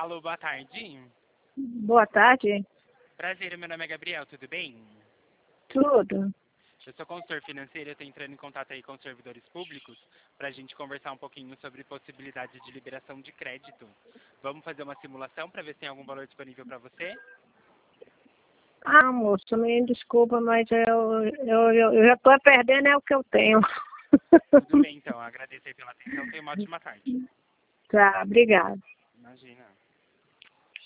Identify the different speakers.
Speaker 1: Alô, boa tarde.
Speaker 2: Boa tarde.
Speaker 1: Prazer, meu nome é Gabriel, tudo bem?
Speaker 2: Tudo.
Speaker 1: Eu sou consultor financeiro, eu estou entrando em contato aí com os servidores públicos para a gente conversar um pouquinho sobre possibilidade de liberação de crédito. Vamos fazer uma simulação para ver se tem algum valor disponível para você?
Speaker 2: Ah, moço, me desculpa, mas eu já estou perdendo é o que eu tenho.
Speaker 1: Tudo bem, então. Agradeço aí pela atenção. Tenha uma ótima tarde.
Speaker 2: Tá, obrigada.
Speaker 1: Imagina.